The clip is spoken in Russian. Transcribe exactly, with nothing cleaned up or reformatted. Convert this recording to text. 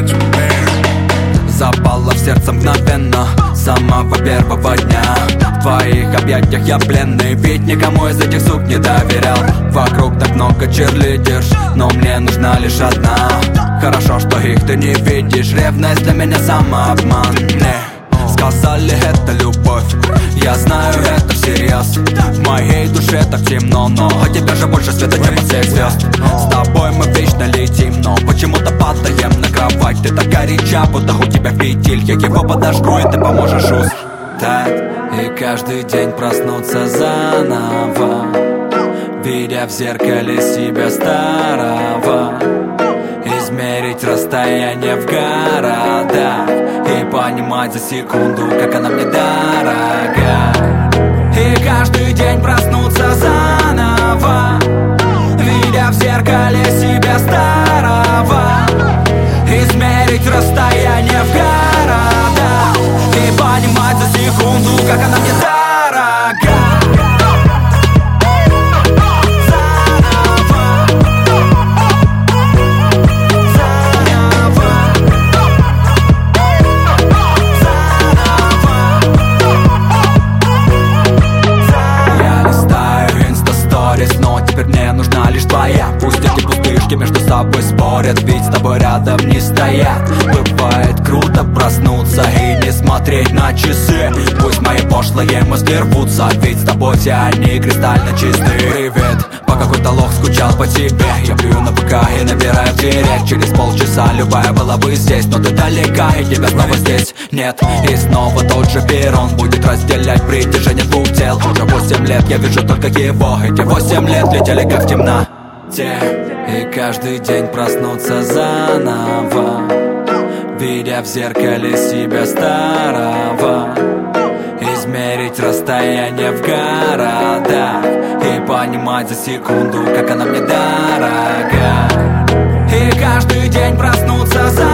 Запала в сердце мгновенно, с самого первого дня. В твоих объятиях я пленный, ведь никому из этих сук не доверял. Вокруг так много черлидерш, но мне нужна лишь одна. Хорошо, что их ты не видишь, ревность для меня самообман. Не. Сказали, это любовь, я знаю, это всерьез. В моей душе так темно, но у тебя же больше света, чем от всех звезд. С тобой мы вечно летим, но почему-то падаем на кровать. Ты так горяча, будто у тебя фитиль. Я его подожгу, и ты поможешь устать. И каждый день проснуться заново, видя в зеркале себя старого. Измерить расстояние в городах и понимать за секунду, как она мне дорога. И каждый день проснуться заново, видя в зеркале себя старого. Измерить расстояние в городах и понимать за секунду, как она мне дорога. Теперь мне нужна лишь твоя. Пусть эти пустышки между собой спорят, ведь с тобой рядом не стоят. Бывает круто проснуться и не смотреть на часы. Пусть мои пошлые мысли рвутся, ведь с тобой все они кристально чистые. Привет, по какой-то лох скучал по тебе. Я плюю на ВК и набираю в директ. Через полчаса любая была бы здесь, но ты далека и тебя снова здесь нет. И снова тот же перрон будет разделять притяжение двух тел. Уже восемь лет я вижу только его. Эти восемь лет летели как в темноте. И каждый день проснуться заново, видя в зеркале себя старого. Измерить расстояние в городах и понимать за секунду, как она мне дорога. И каждый день проснуться заново,